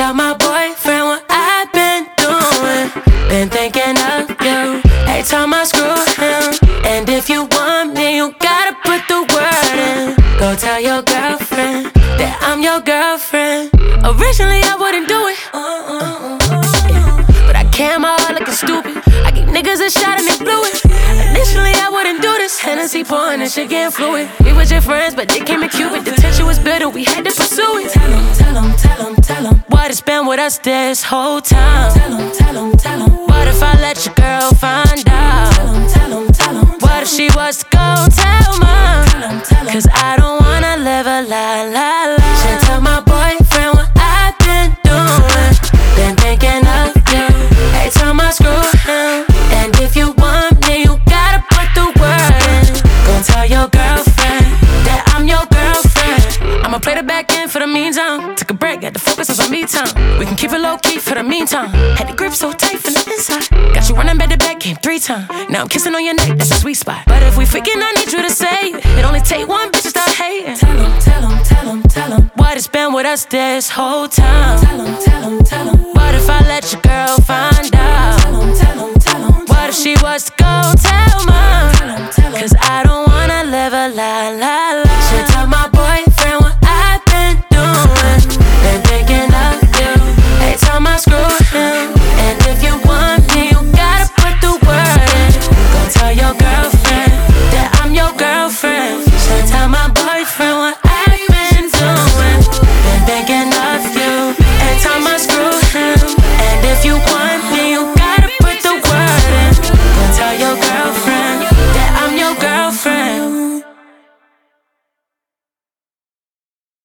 tell my boyfriend what I've been doing. Been thinking of you every time I screw him. And if you want me, you gotta put the word in. Go tell your girlfriend that I'm your girlfriend. Originally I wouldn't do it, but I came out looking stupid. I gave niggas a shot and they blew it. Initially I wouldn't do this. Hennessy pouring and shit getting fluid. We were just friends, but they came in Cuban. The tension was bitter, we had to pursue it. Tell him what it's been with us this whole time. Tell him what if I let your girl find out? Tell him what if she was to go tell mom? Cause I don't wanna live a lie. Should tell my boyfriend what I've been doing. Been thinking of you every time I screw him. And if you want me, you gotta put the word in. Go tell your girlfriend that I'm your girlfriend. I'ma play the back end for the meantime. Took a break, got to focus on some me time. We can keep it low key for the meantime. Had the grip so tight from the inside. Got you running back to back, came 3 times. Now I'm kissing on your neck, that's a sweet spot. But if we freaking, I need you to say it. It only take one bitch to start hating. Tell him what it's been with us this whole time. Tell him what if I let your girl find out? Tell him what if she was to go